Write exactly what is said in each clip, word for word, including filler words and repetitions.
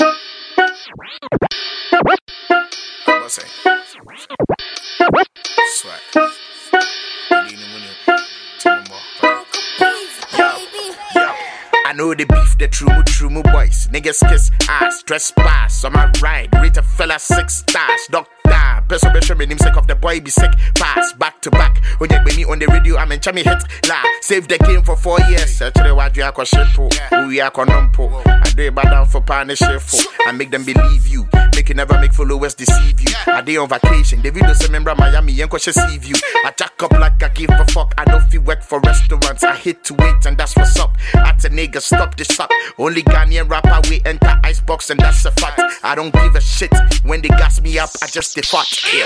What's that? Swag. I know the beef, the true mo, true mo boys. Niggas kiss ass, dress pass. On my ride, rate a fella six stars. Doctor, person be show me name sake of the boy be sick. Pass, back to back. When you be me on the radio, I'm in chami hit. La, save the game for four years. Actually, what do you call shitpo? Who you call numpo? I do it bad down for partnership. I make them believe you. Make you never make followers deceive you. I day on vacation. The video say member Miami, yanko she see you. I jack up like I give a fuck. I don't feel work for restaurants. I hate to wait and that's what's up. At a nigga stop this suck. Only Ghanaian rapper we enter icebox and that's a fact. I don't give a shit. When they gas me up, I just depart. Yeah.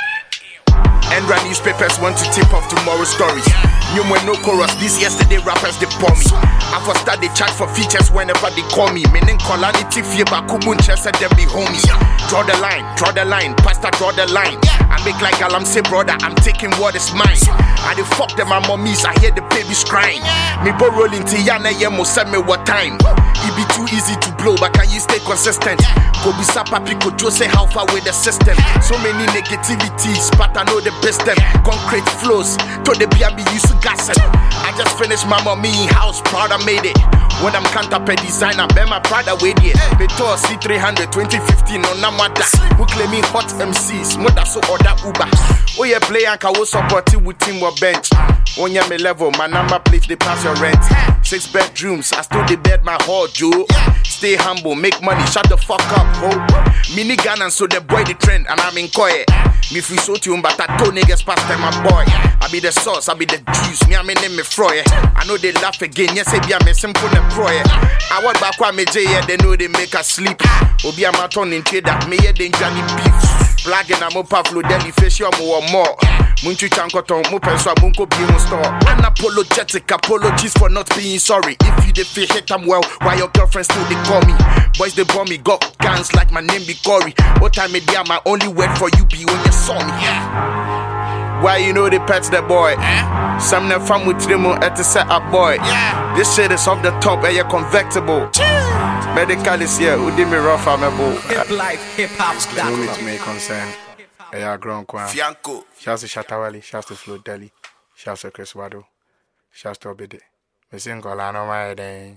Endra newspapers want to tip off tomorrow's stories. You when no chorus, this yesterday rappers they pour me. I for start they chat for features whenever they call me. Meaning Kolanity fear bakubun chest and them be homies. Draw the line, draw the line, pastor draw the line. I make like Alam say brother, I'm taking what is mine. I dey fuck them my mommies, I hear the babies crying. Me bo rolling to yana yemo send me what time. It be too easy to blow, but can you stay consistent? Go be sapa pico Joe say how far with the system. So many negativities, but I know the best them. Concrete flows, to the B B used to gas it. I just finished my mommy house, proud I made it. When I'm can't up a designer, be my brother with it. Me tour C three hundred twenty fifteen on Namada. Who claiming hot M Cs, mother so order Uber. Oh yeah, play and can support it with team or bench. On your me level, my number plate they pass your rent. Six bedrooms, I still the bed my hall, Joe. Stay humble, make money, shut the fuck up, ho. Mini gun and so the boy the trend, and I'm in Koye. Me free so tune, but I told niggas past time, my boy. I be the sauce, I be the juice, me I mean name me froy. I know they laugh again, yes, I be a me simple and proy. I walk back with me J, yeah, they know they make us sleep. Obi a maton in trade that me yeah, they Johnny beef. Flagging I'm up Pavlo Deli fish you more more. Munchu chankoton mo penso abunko be on store. Unapologetic apologies for not being sorry. If you dey feel hate them well, why your girlfriend still they call me? Boys they bomb me, got guns like my name be Corey. What time it there, my only word for you be when you saw me. Yeah. Why you know they pets the boy? Eh? Some them fam with them at the set up boy. Yeah. This shit is off the top and you're convectible. Medical is here, who did me rough amable. Hip life, hip hop's no need to make concern. Eya grown kwa. Fianco. Shouts to Shatawali, shouts to Flo Deli, shouts to Chris Wado, shouts to Obede. Me sing Golano my day.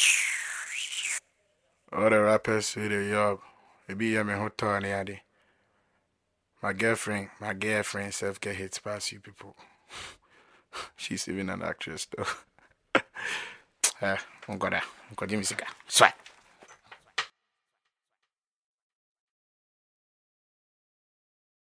All the rappers with the job. Maybe you me hot on the My girlfriend, my girlfriend self get hits past you people. She's even an actress though. Eh, I'm gonna, I'm gonna give me a cigar. Swag.